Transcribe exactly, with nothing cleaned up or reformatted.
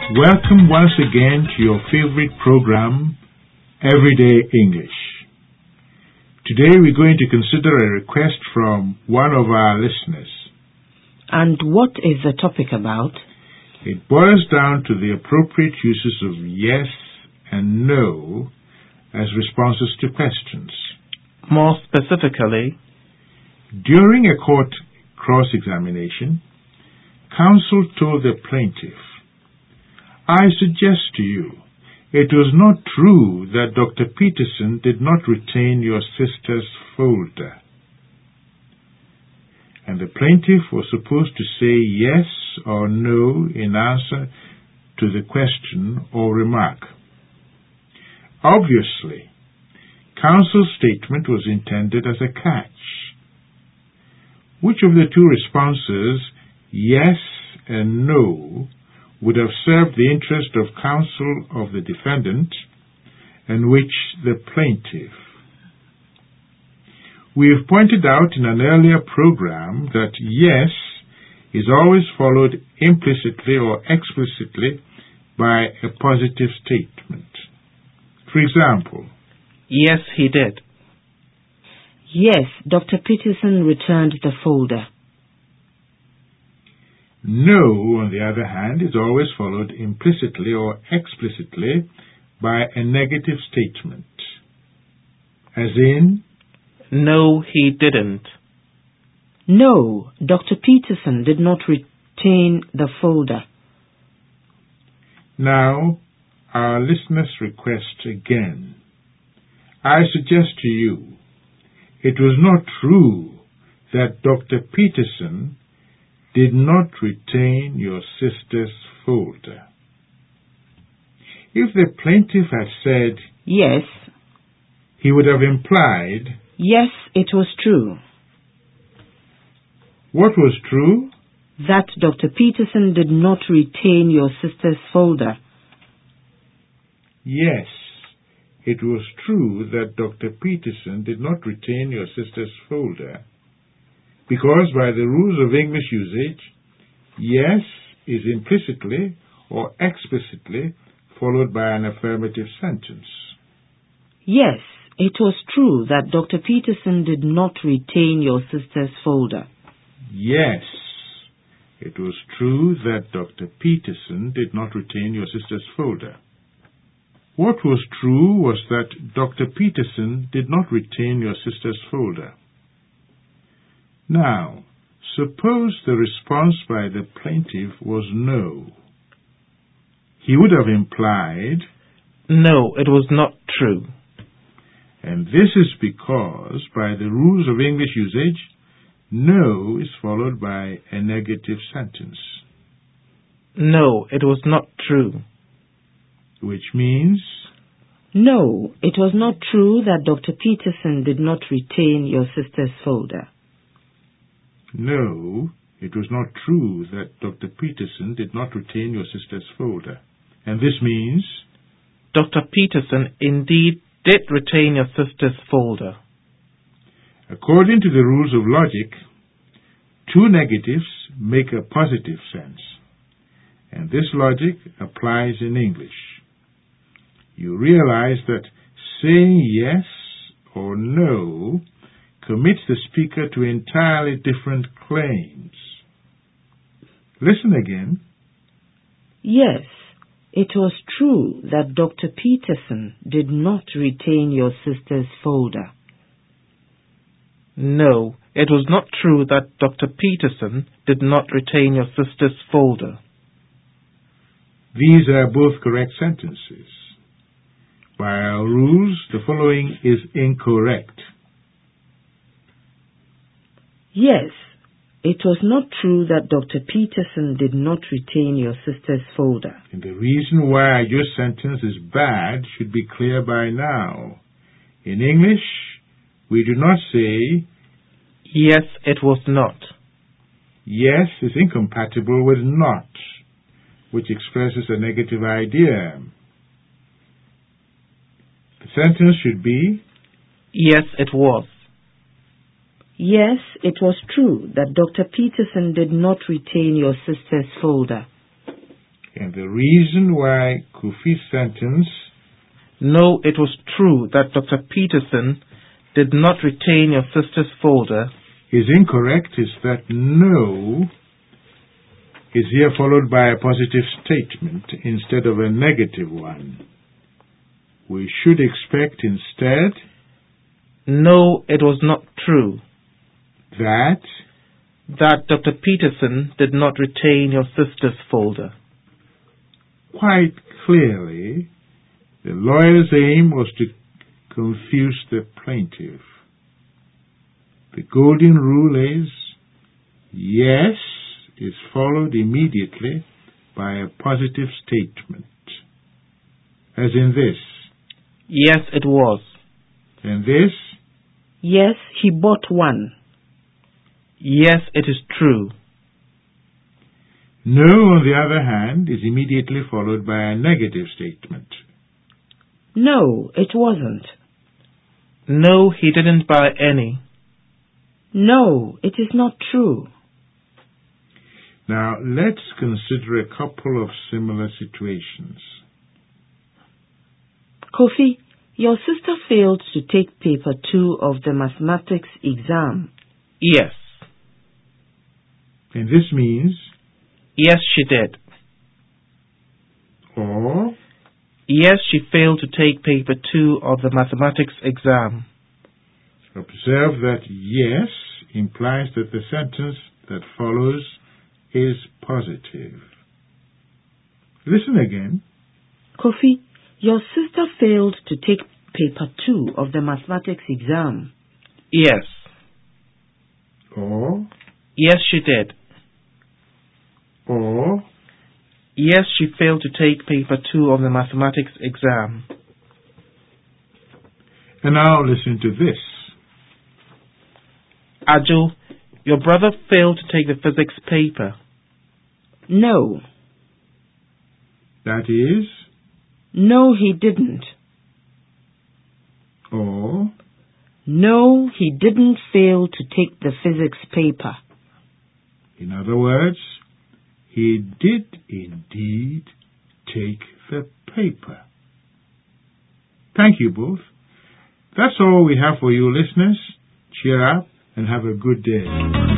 Welcome once again to your favorite program, Everyday English. Today we're going to consider a request from one of our listeners. And what is the topic about? It boils down to the appropriate uses of yes and no as responses to questions. More specifically, during a court cross-examination, counsel told the plaintiff, "I suggest to you, it was not true that Doctor Peterson did not retain your sister's folder." And the plaintiff was supposed to say yes or no in answer to the question or remark. Obviously, counsel's statement was intended as a catch. Which of the two responses, yes and no, would have served the interest of counsel of the defendant, and which the plaintiff? We have pointed out in an earlier program that yes is always followed implicitly or explicitly by a positive statement. For example, yes, he did. Yes, Doctor Peterson returned the folder. No, on the other hand, is always followed implicitly or explicitly by a negative statement. As in, no, he didn't. No, Doctor Peterson did not retain the folder. Now, our listener's request again. I suggest to you, it was not true that Doctor Peterson did not retain your sister's folder. If the plaintiff had said yes, he would have implied, yes, it was true. What was true? That Doctor Peterson did not retain your sister's folder. Yes, it was true that Doctor Peterson did not retain your sister's folder, because by the rules of English usage, yes is implicitly or explicitly followed by an affirmative sentence. Yes, it was true that Doctor Peterson did not retain your sister's folder. Yes, it was true that Doctor Peterson did not retain your sister's folder. What was true was that Doctor Peterson did not retain your sister's folder. Now, suppose the response by the plaintiff was no. He would have implied, no, it was not true. And this is because, by the rules of English usage, no is followed by a negative sentence. No, it was not true. Which means, no, it was not true that Doctor Peterson did not retain your sister's folder. No, it was not true that Doctor Peterson did not retain your sister's folder. And this means, Doctor Peterson indeed did retain your sister's folder. According to the rules of logic, two negatives make a positive sense. And this logic applies in English. You realize that saying yes or no commits the speaker to entirely different claims. Listen again. Yes, it was true that Doctor Peterson did not retain your sister's folder. No, it was not true that Doctor Peterson did not retain your sister's folder. These are both correct sentences. By our rules, the following is incorrect. Yes, it was not true that Doctor Peterson did not retain your sister's folder. And the reason why your sentence is bad should be clear by now. In English, we do not say, yes, it was not. Yes is incompatible with not, which expresses a negative idea. The sentence should be, yes, it was. Yes, it was true that Doctor Peterson did not retain your sister's folder. And the reason why Kofi's sentence, "No, it was true that Doctor Peterson did not retain your sister's folder," is incorrect is that no is here followed by a positive statement instead of a negative one. We should expect instead "No, it was not true that that Doctor Peterson did not retain your sister's folder." quite clearly the lawyer's aim was to confuse the plaintiff. The golden rule is yes is followed immediately by a positive statement. As in this. "Yes, it was." And this. Yes, he bought one. "Yes, it is true." No, on the other hand, is immediately followed by a negative statement. No, it wasn't. "No, he didn't buy any." No, it is not true. Now, let's consider a couple of similar situations. Kofi, your sister failed to take paper two of the mathematics exam. "Yes." And this means, "Yes, she did." or, "Yes, she failed to take paper two of the mathematics exam." observe that yes implies that the sentence that follows is positive. Listen again. Kofi, your sister failed to take paper two of the mathematics exam. "Yes." Or, "Yes, she did." or, "Yes, she failed to take paper two of the mathematics exam." and now listen to this. "Ajo, your brother failed to take the physics paper." No. That is, No, he didn't. or, No, he didn't fail to take the physics paper. in other words, he did indeed take the paper. Thank you both. That's all we have for you, listeners. Cheer up and have a good day.